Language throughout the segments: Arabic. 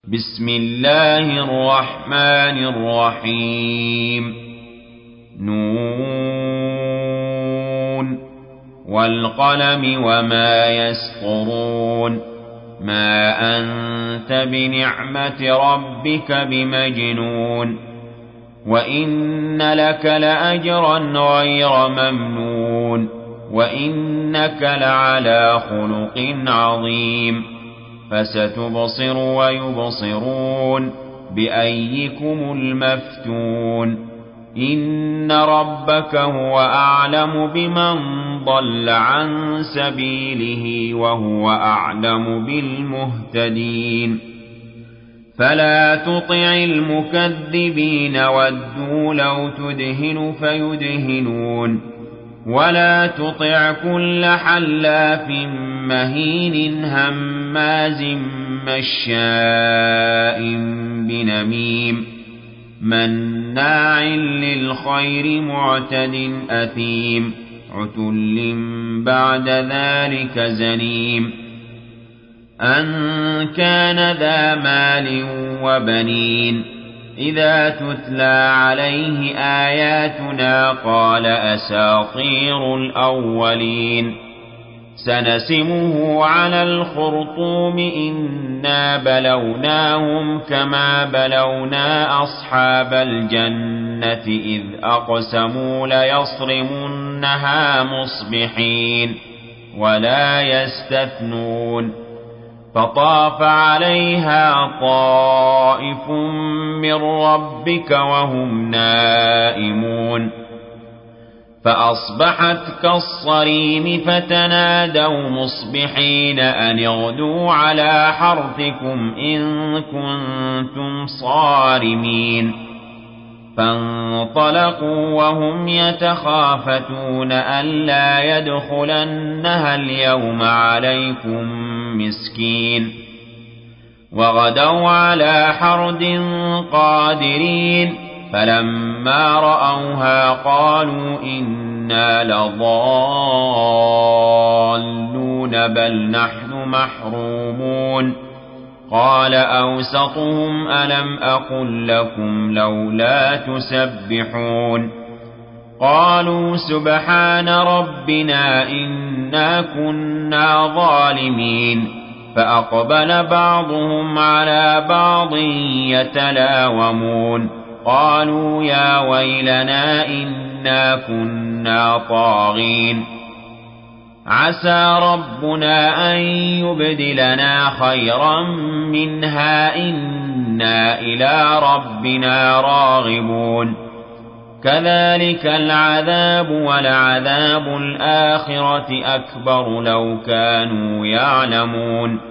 بسم الله الرحمن الرحيم نون والقلم وما يسطرون ما أنت بنعمة ربك بمجنون وإن لك لأجرا غير ممنون وإنك لعلى خلق عظيم فستبصر ويبصرون بأيكم المفتون إن ربك هو أعلم بمن ضل عن سبيله وهو أعلم بالمهتدين فلا تطع المكذبين ودوا لو تدهن فيدهنون ولا تطع كل حلاف مهين هماز مشاء بنميم مناع للخير معتد أثيم عتل بعد ذلك زنيم أن كان ذا مال وبنين إذا تتلى عليه آياتنا قال أساطير الأولين سنسمه على الخرطوم إنا بلوناهم كما بلونا أصحاب الجنة إذ أقسموا ليصرمنها مصبحين ولا يستثنون فطاف عليها طائف من ربك وهم نائمون فأصبحت كالصريم فتنادوا مصبحين أن اغدوا على حرثكم إن كنتم صارمين فانطلقوا وهم يتخافتون ألا يدخلنها اليوم عليكم مسكين وغدوا على حرد قادرين فلما رأوها قالوا إنا لضالون بل نحن محرومون قال أوسطهم ألم أقل لكم لولا تسبحون قالوا سبحان ربنا إنا كنا ظالمين فأقبل بعضهم على بعض يتلاومون قالوا يا ويلنا إنا كنا طاغين عسى ربنا أن يبدلنا خيرا منها إنا إلى ربنا راغبون كذلك العذاب ولعذاب الآخرة أكبر لو كانوا يعلمون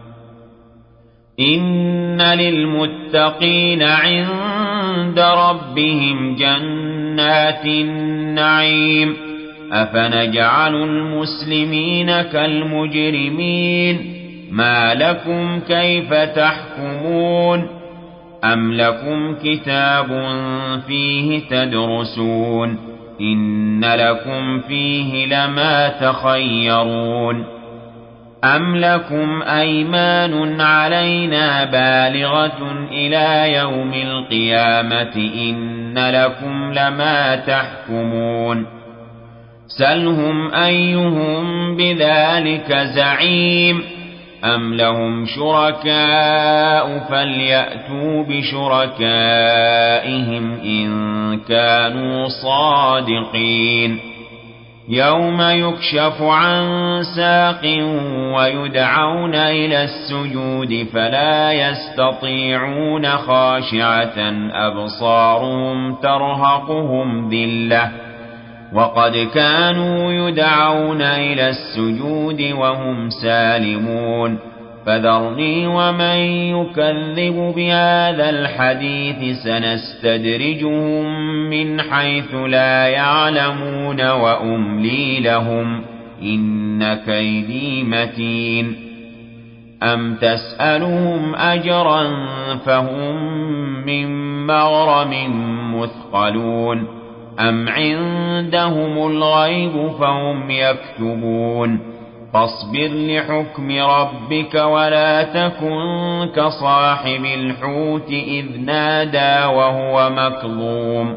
إن للمتقين عند ربهم جنات النعيم أفنجعل المسلمين كالمجرمين ما لكم كيف تحكمون أم لكم كتاب فيه تدرسون إن لكم فيه لما تخيرون أم لكم أيمان علينا بالغة إلى يوم القيامة إن لكم لما تحكمون سلهم أيهم بذلك زعيم أم لهم شركاء فليأتوا بشركائهم إن كانوا صادقين يوم يكشف عن ساق ويدعون إلى السجود فلا يستطيعون خاشعة أبصارهم ترهقهم ذلة وقد كانوا يدعون إلى السجود وهم سالمون فذرني ومن يكذب بهذا الحديث سنستدرجهم من حيث لا يعلمون وأملي لهم إن كيدي متين أم تسألهم أجرا فهم من مغرم مثقلون أم عندهم الغيب فهم يكتبون فاصبر لحكم ربك ولا تكن كصاحب الحوت إذ نادى وهو مكظوم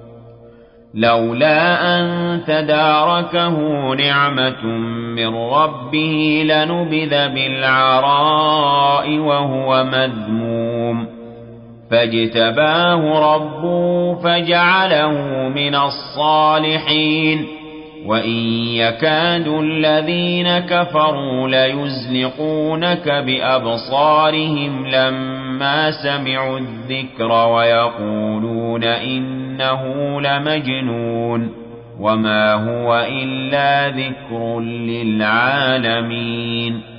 لولا أن تداركه نعمة من ربه لنبذ بالعراء وهو مذموم فاجتباه ربه فجعله من الصالحين وإن يكاد الذين كفروا ليزلقونك بأبصارهم لما سمعوا الذكر ويقولون إنه لمجنون وما هو إلا ذكر للعالمين